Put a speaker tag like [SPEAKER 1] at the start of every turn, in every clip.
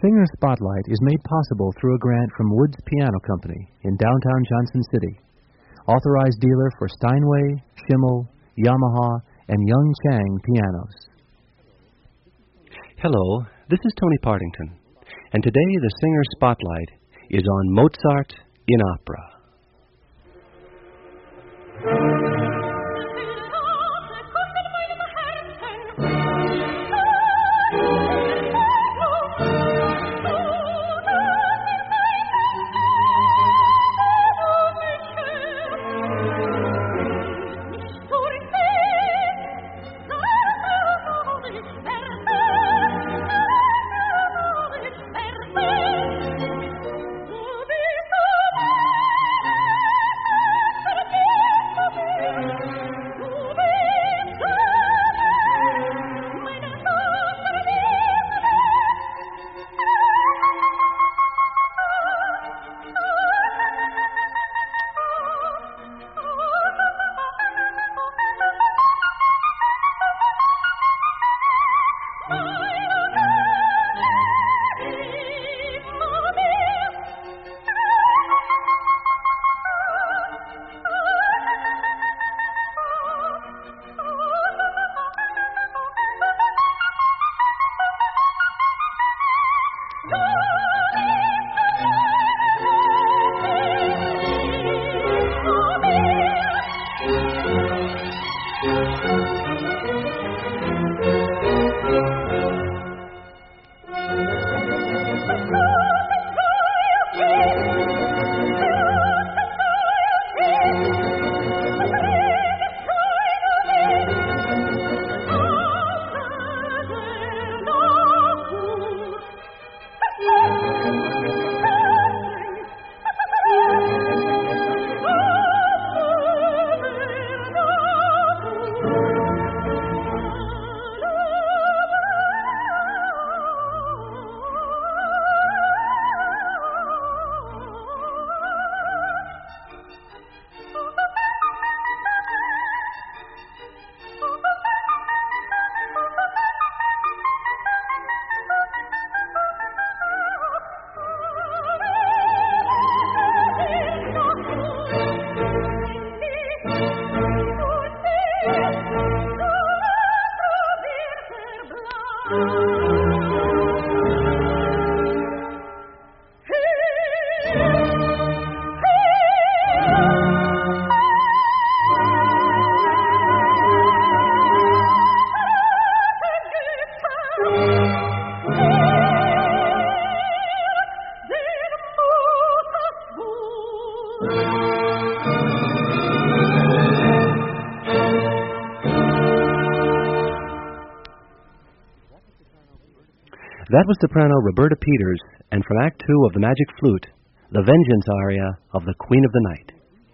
[SPEAKER 1] Singer Spotlight is made possible through a grant from Woods Piano Company in downtown Johnson City, authorized dealer for Steinway, Schimmel, Yamaha, and Young Chang pianos.
[SPEAKER 2] Hello, this is Tony Partington, and today the Singer Spotlight is on Mozart in opera. That was soprano Roberta Peters, and from Act 2 of The Magic Flute, the Vengeance aria of the Queen of the Night.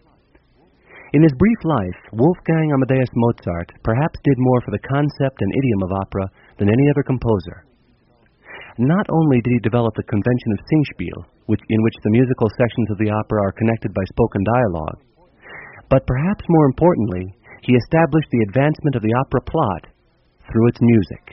[SPEAKER 2] In his brief life, Wolfgang Amadeus Mozart perhaps did more for the concept and idiom of opera than any other composer. Not only did he develop the convention of Singspiel, in which the musical sections of the opera are connected by spoken dialogue, but perhaps more importantly, he established the advancement of the opera plot through its music.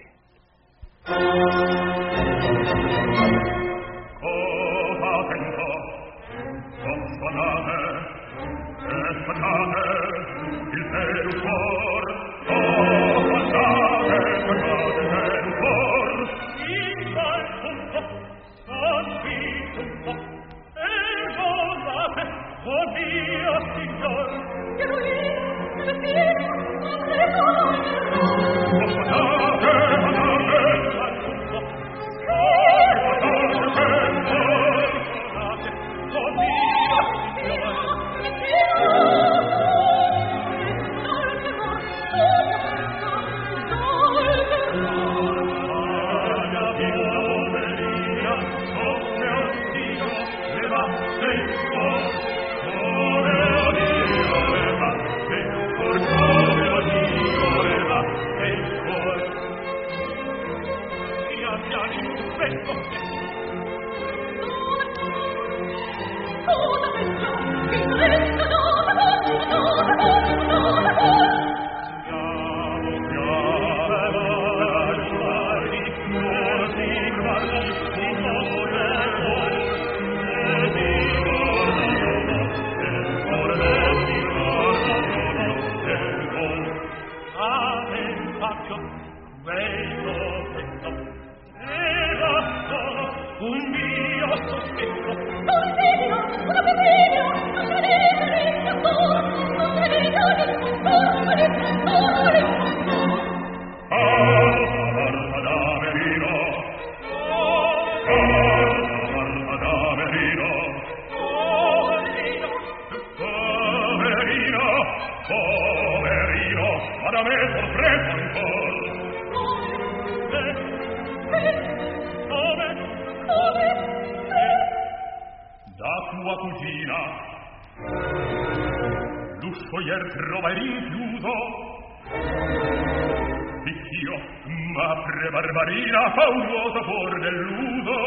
[SPEAKER 3] L'uscio ier trova rinchiuso. Io, ma pre-barbarina, paurosa for dell'uso.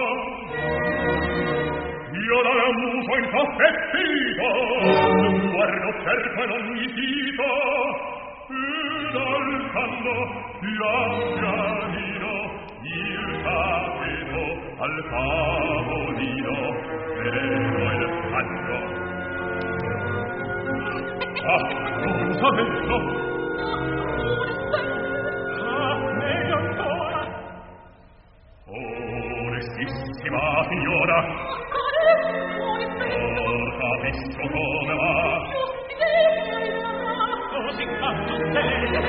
[SPEAKER 3] Io dal muso insospettito guardo cerco in ogni sito ed alzando pianino il tappeto al tavolino vedo il canto. Ah, cosa vedo? Meglio ancora. Onestissima signora, ora visto come va. Così canto te,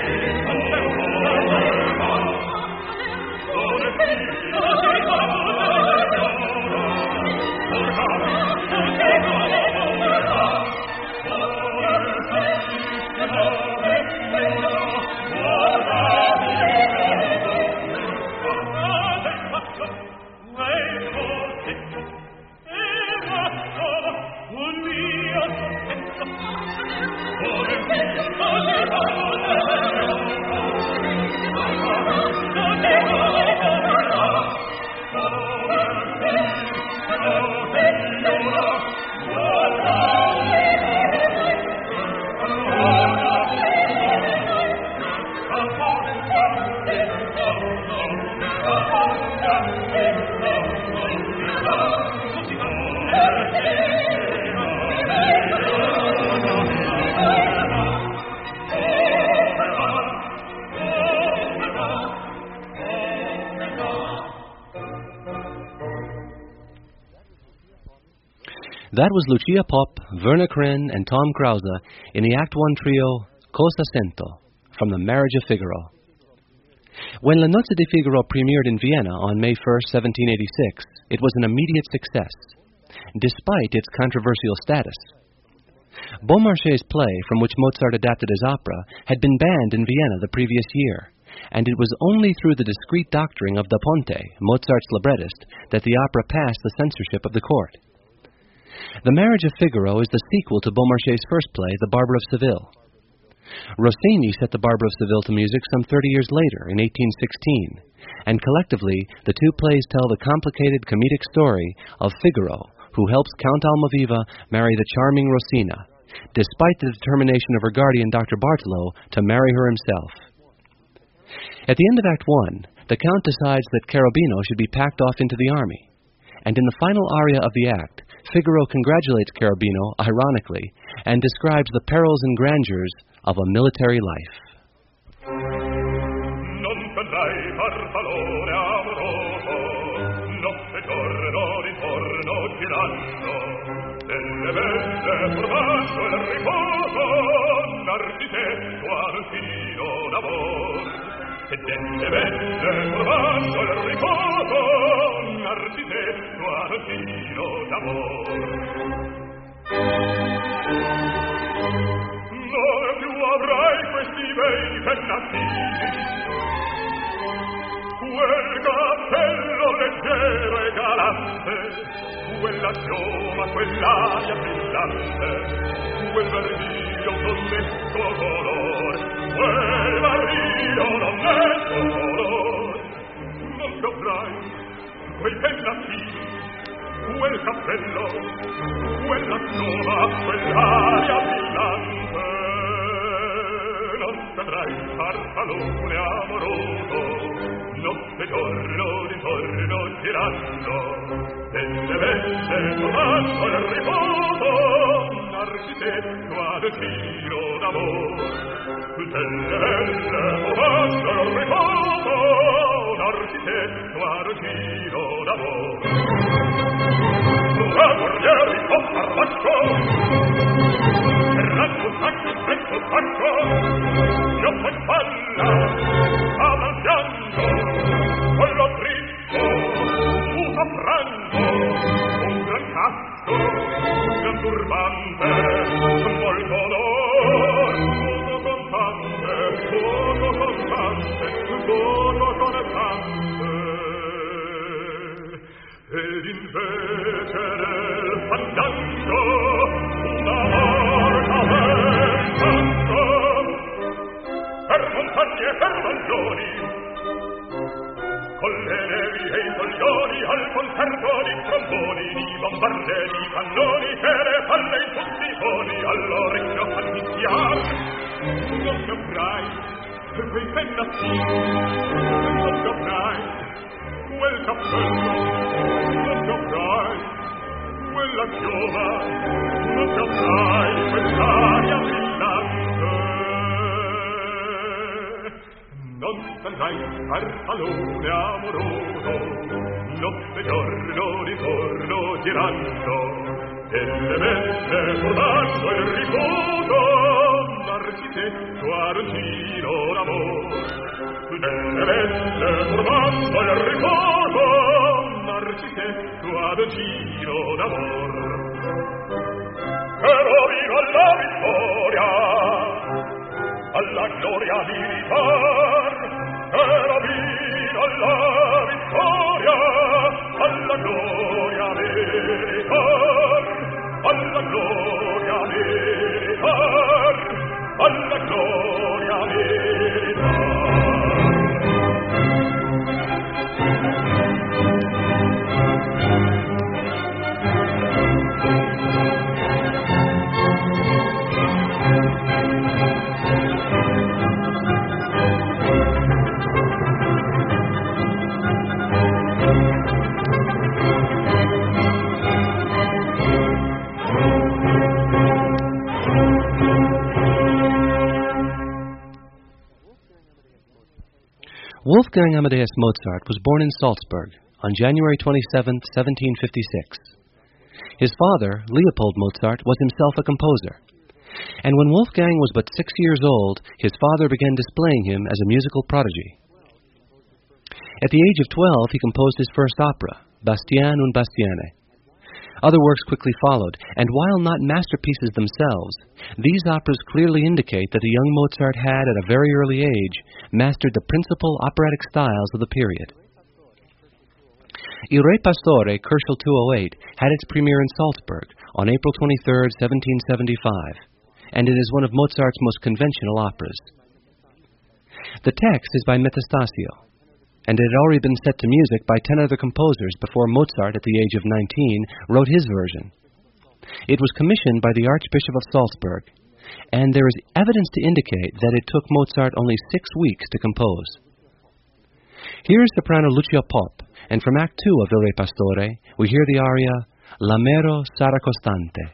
[SPEAKER 2] That was Lucia Popp, Werner Krenn, and Tom Krause in the Act I trio Cosa Sento from The Marriage of Figaro. When La Nozze di Figaro premiered in Vienna on May 1, 1786, it was an immediate success, despite its controversial status. Beaumarchais' play, from which Mozart adapted his opera, had been banned in Vienna the previous year, and it was only through the discreet doctoring of Da Ponte, Mozart's librettist, that the opera passed the censorship of the court. The Marriage of Figaro is the sequel to Beaumarchais' first play, The Barber of Seville. Rossini set The Barber of Seville to music some 30 years later, in 1816, and collectively the two plays tell the complicated comedic story of Figaro, who helps Count Almaviva marry the charming Rosina, despite the determination of her guardian, Dr. Bartolo, to marry her himself. At the end of Act I, the Count decides that Cherubino should be packed off into the army, and in the final aria of the act, Figaro congratulates Cherubino, ironically, and describes the perils and grandeurs of a military life.
[SPEAKER 3] Non vedrai farfallone amoroso, notte giorno ritorno girando, delle belle formando il riposo, l'architetto al filo d'amor. E delle belle formando il riposo, l'architetto al filo d'amor. Non più avrai questi bei pennacchini, quel cappello leggero e galante, quella chioma, quell'aria brillante, quel verdino d'onesto color, quel verdino d'onesto color. Non più avrai quei pennacchini, quel cappello, quella chioma, quell'aria brillante. Non saprai farfallone amoroso, notte giorno d'intorno girando, delle belle trovando il riposo, l'architetto ad tiro d'amor. Delle belle trovando il riposo, effettuare giro d'amore. Una guerriera di Farmaccio, errando sacco, stretto sacco, schioppo in spalla, spada al fianco, collo dritto, muso franco, un gran casco, un gran turbante, molto d'or, poco contante, poco contante. Ed invece nel fandango una marca vent'anno per montagne e per mangioni, con le nevi e i coglioni al concerto di tromboni, di bombarde, di cannoni che le palle in tutti i toni all'orecchio fan iniziar. Non caprai quei pennacci, non caprai quel cappello, non caprai quella chioma, non caprai quell'aria brillante. Non andrai al salone amoroso, notte e giorno ritorno girando, e le belle formando il riposo, l'architetto ad un giro d'amore. Delle belle formando il riposo, l'architetto ad un giro d'amor. Però viva la vittoria, alla gloria militar, però viva la vittoria, alla gloria militar, alla gloria militar, alla gloria militar.
[SPEAKER 2] Wolfgang Amadeus Mozart was born in Salzburg on January 27, 1756. His father, Leopold Mozart, was himself a composer, and when Wolfgang was but 6 years old, his father began displaying him as a musical prodigy. At the age of 12, he composed his first opera, Bastien und Bastiane. Other works quickly followed, and while not masterpieces themselves, these operas clearly indicate that the young Mozart had, at a very early age, mastered the principal operatic styles of the period. Il Re Pastore, Köchel 208, had its premiere in Salzburg on April 23, 1775, and it is one of Mozart's most conventional operas. The text is by Metastasio, and it had already been set to music by 10 other composers before Mozart, at the age of 19, wrote his version. It was commissioned by the Archbishop of Salzburg, and there is evidence to indicate that it took Mozart only 6 weeks to compose. Here is soprano Lucia Popp, and from Act 2 of Il Re Pastore, we hear the aria L'amero sarà costante.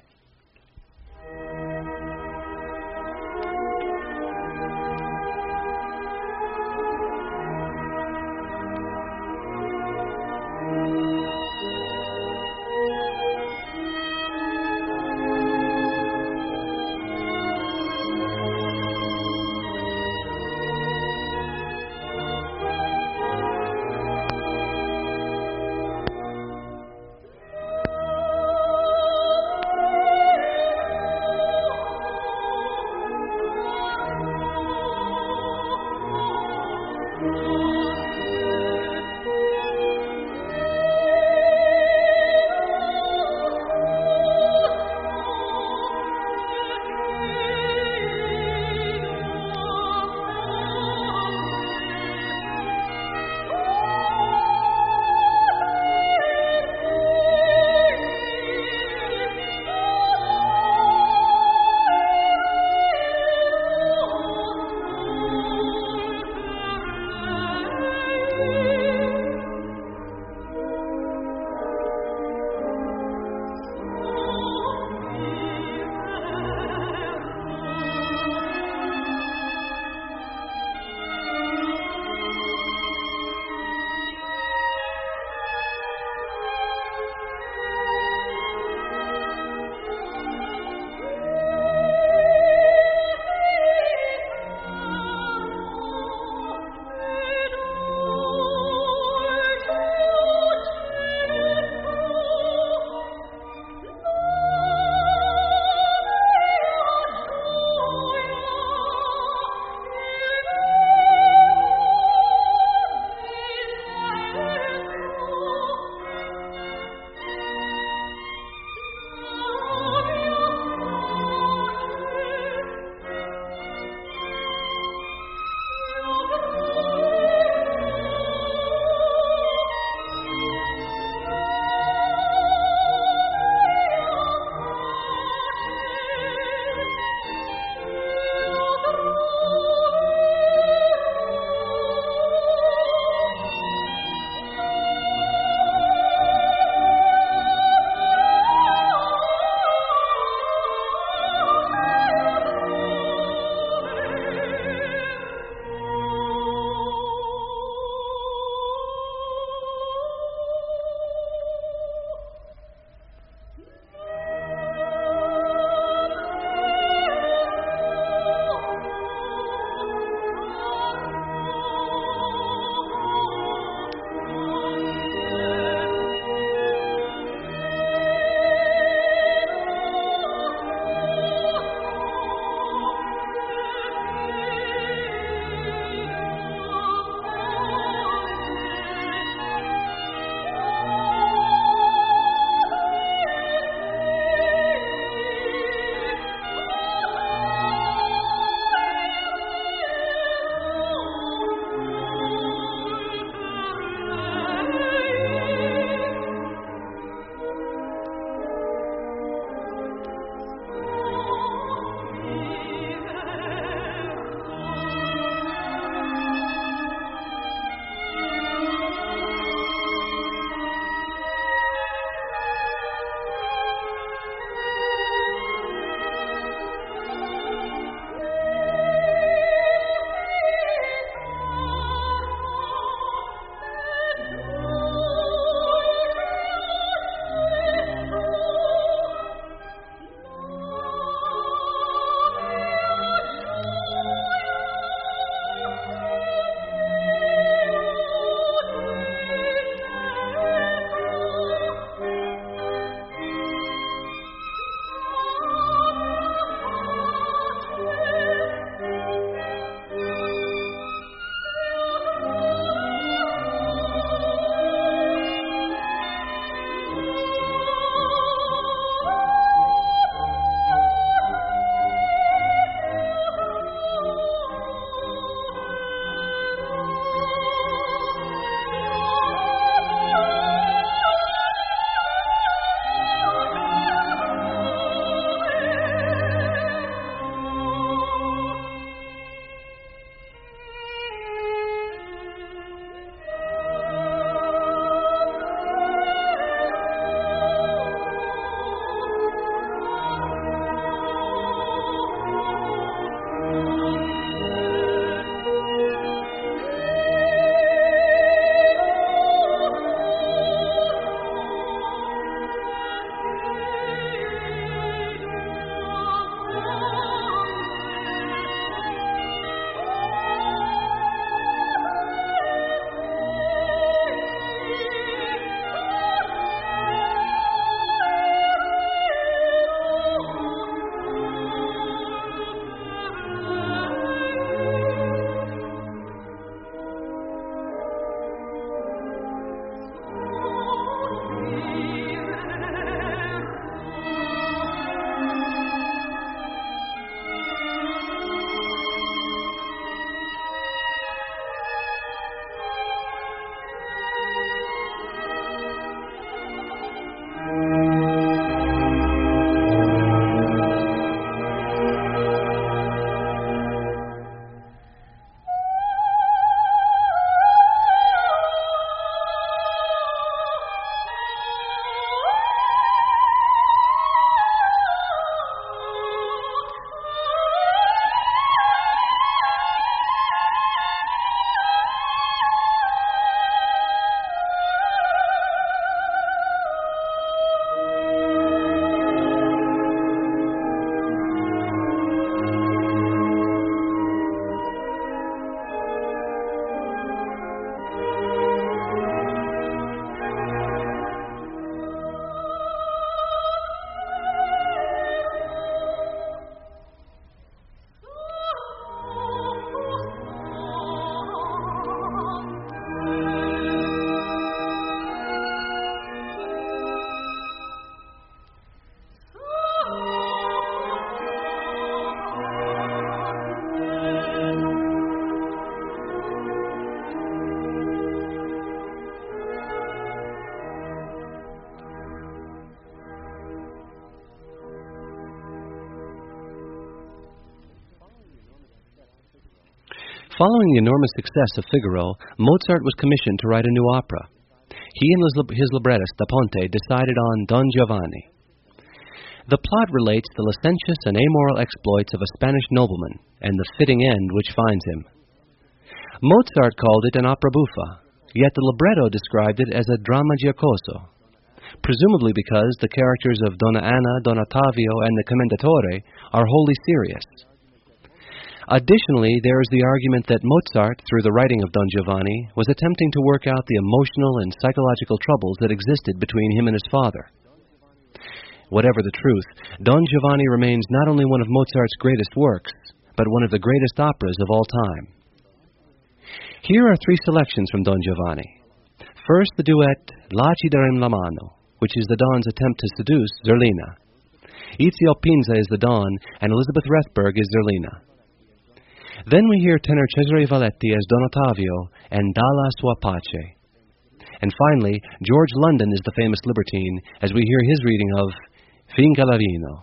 [SPEAKER 2] Following the enormous success of Figaro, Mozart was commissioned to write a new opera. He and his librettist, Da Ponte, decided on Don Giovanni. The plot relates the licentious and amoral exploits of a Spanish nobleman and the fitting end which finds him. Mozart called it an opera buffa, yet the libretto described it as a dramma giocoso, presumably because the characters of Donna Anna, Don Ottavio, and the Commendatore are wholly serious. Additionally, there is the argument that Mozart, through the writing of Don Giovanni, was attempting to work out the emotional and psychological troubles that existed between him and his father. Whatever the truth, Don Giovanni remains not only one of Mozart's greatest works, but one of the greatest operas of all time. Here are three selections from Don Giovanni. First, the duet La ci darem la mano, which is the Don's attempt to seduce Zerlina. Ezio Pinza is the Don, and Elizabeth Rethberg is Zerlina. Then we hear tenor Cesare Valletti as Don Ottavio and Dalla sua pace. And finally, George London is the famous libertine as we hear his reading of Finca la vino.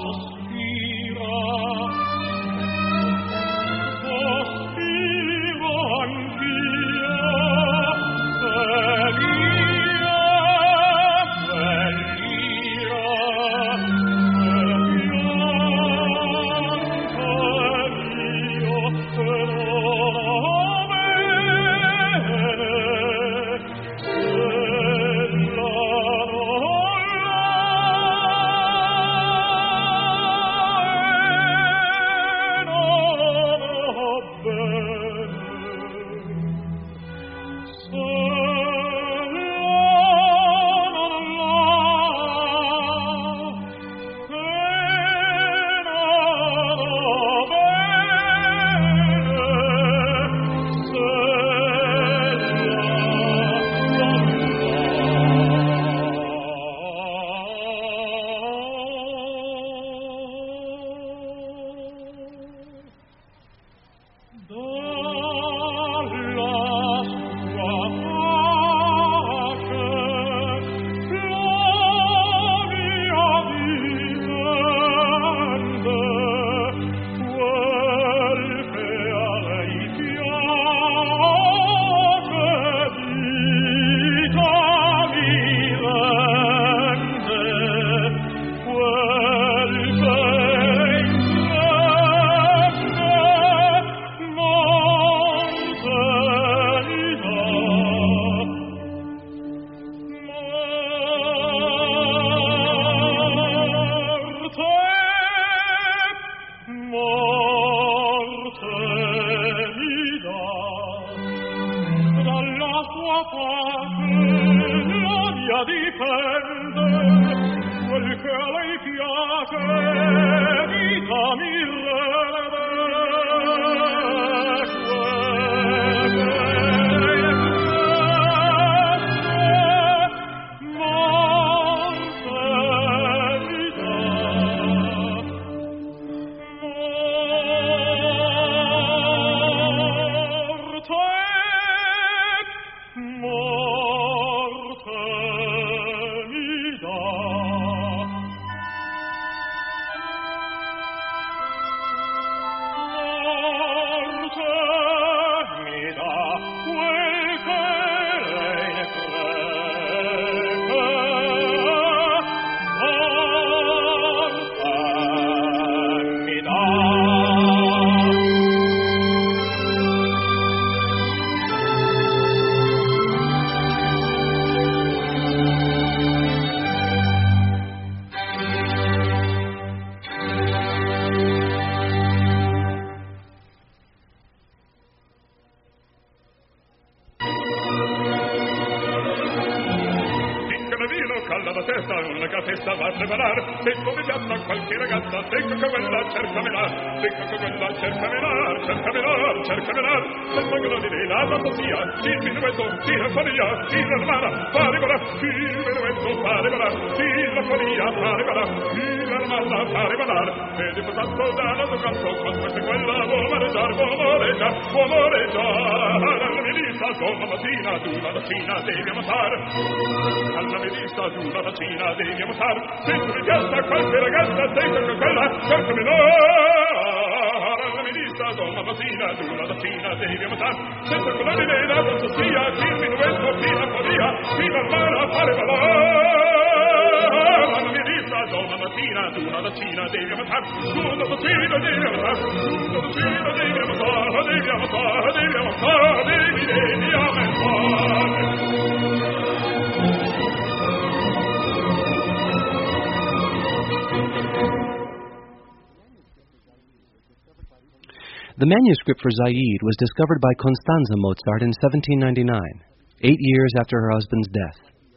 [SPEAKER 2] The manuscript for Zaid was discovered by Constanze Mozart in 1799, 8 years after her husband's death.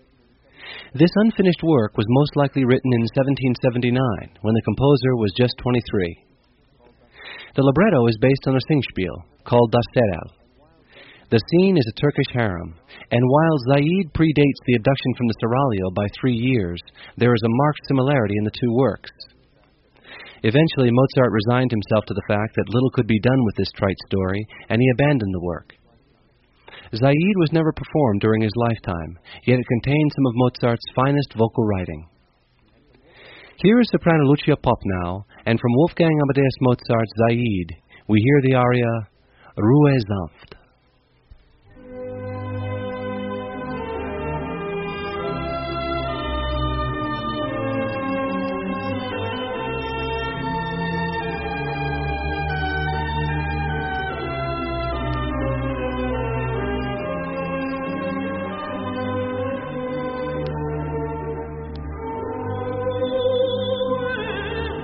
[SPEAKER 2] This unfinished work was most likely written in 1779, when the composer was just 23. The libretto is based on a singspiel called Das Serel. The scene is a Turkish harem, and while Zaid predates the abduction from the Seraglio by 3 years, there is a marked similarity in the two works. Eventually, Mozart resigned himself to the fact that little could be done with this trite story, and he abandoned the work. Zaid was never performed during his lifetime, yet it contains some of Mozart's finest vocal writing. Here is soprano Lucia Popnow, and from Wolfgang Amadeus Mozart's Zaid, we hear the aria Ruhe sanft.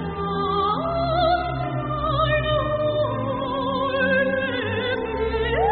[SPEAKER 4] Yeah.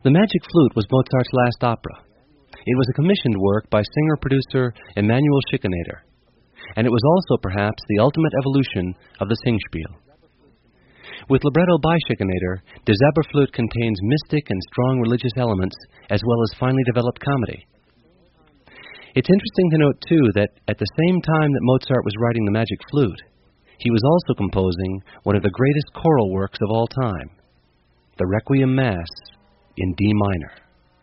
[SPEAKER 2] The Magic Flute was Mozart's last opera. It was a commissioned work by singer-producer Emanuel Schikaneder, and it was also perhaps the ultimate evolution of the Singspiel. With libretto by Schikaneder, Der Zauberflöte contains mystic and strong religious elements as well as finely developed comedy. It's interesting to note, too, that at the same time that Mozart was writing the Magic Flute, he was also composing one of the greatest choral works of all time, the Requiem Mass in D minor.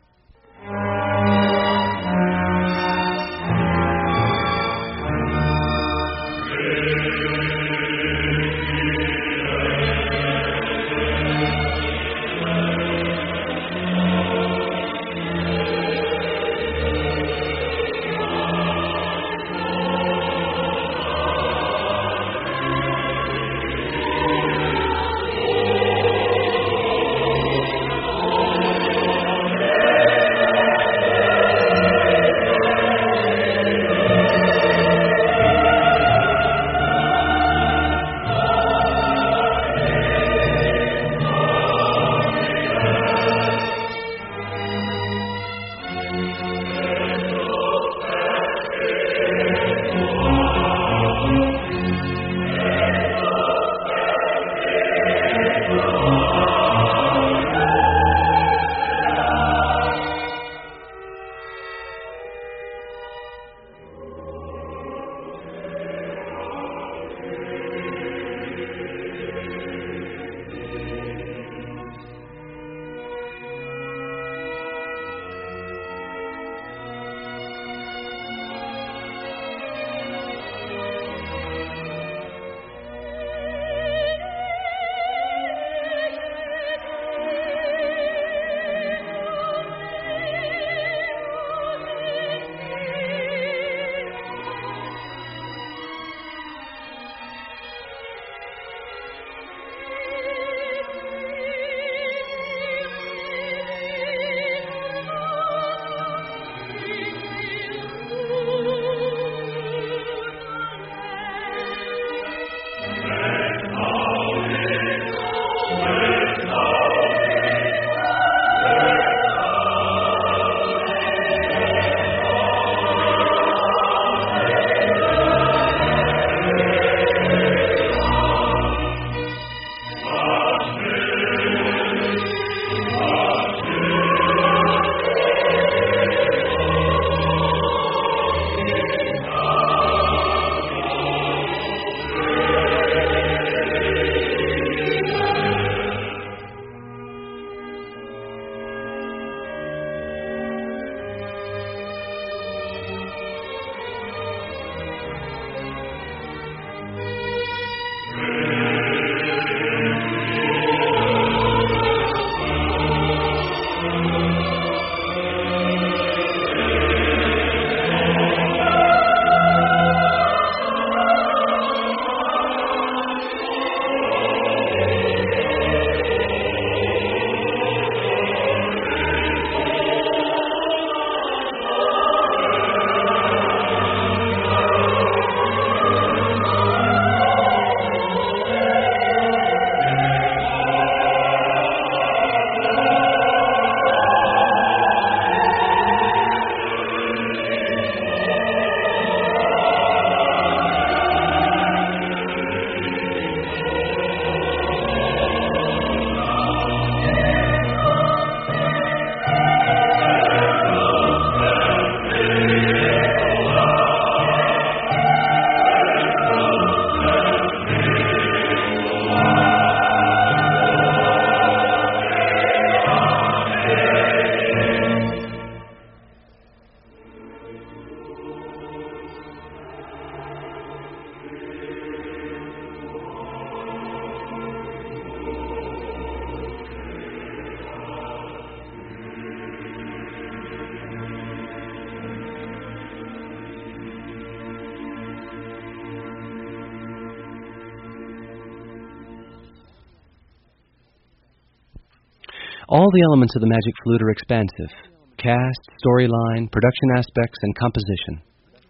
[SPEAKER 2] All the elements of the Magic Flute are expansive: cast, storyline, production aspects, and composition.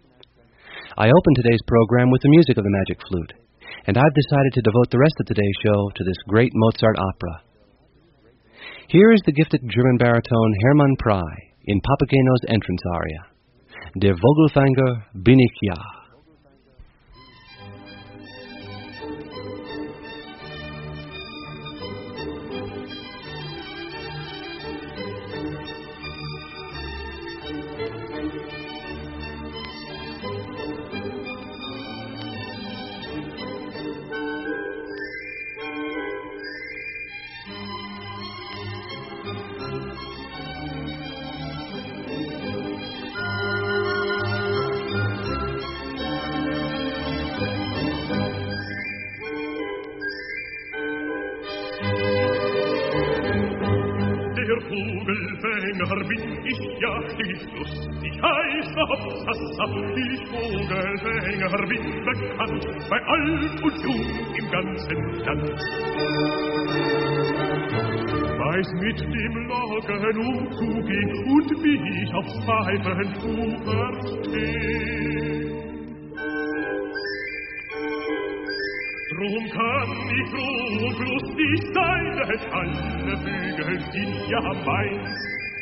[SPEAKER 2] I opened today's program with the music of the Magic Flute, and I've decided to devote the rest of today's show to this great Mozart opera. Here is the gifted German baritone Hermann Prey in Papageno's entrance aria, Der Vogelfänger bin ich ja.
[SPEAKER 3] Vogelfänger bin ich, ja, ich lustig heiß, hopsassa. Ich Vogelfänger bin bekannt, bei alt und jung im ganzen Land. Weiß mit dem Locken umzugehen und wie ich aufs Pfeifentuch versteh. Drum kann ich froh und lustig sein, denn alle Vögel sind ja meins.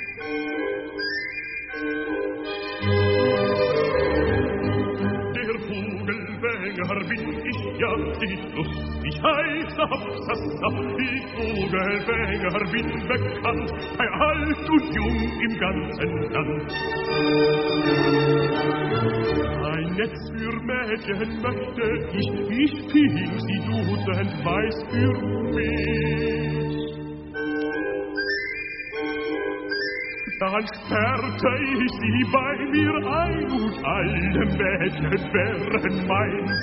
[SPEAKER 3] Der Vogelfänger bin ich, ja, ich lustig heiß, hopsassa. Ich Vogelfänger bin bekannt, bei alt und jung im ganzen Land. Ein Netz für Mädchen möchte ich fing sie duzend weiß für mich. Dann sperrte ich sie bei mir ein und alle Mädchen wären meins.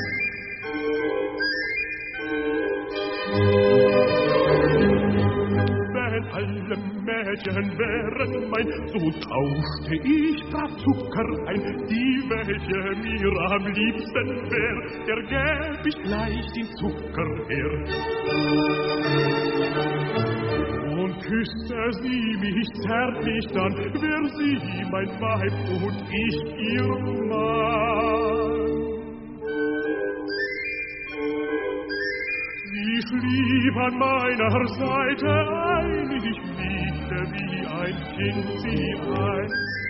[SPEAKER 3] Wenn alle Mädchen wären mein, so tauschte ich brav Zucker ein. Die, welche mir am liebsten wär, der gäb ich gleich den Zucker her. Und küsste sie mich zärtlich, dann wär sie mein Weib und ich ihr Mann. Sie schlief an meiner Seite ein, ich liebte wie ein Kind sie ein.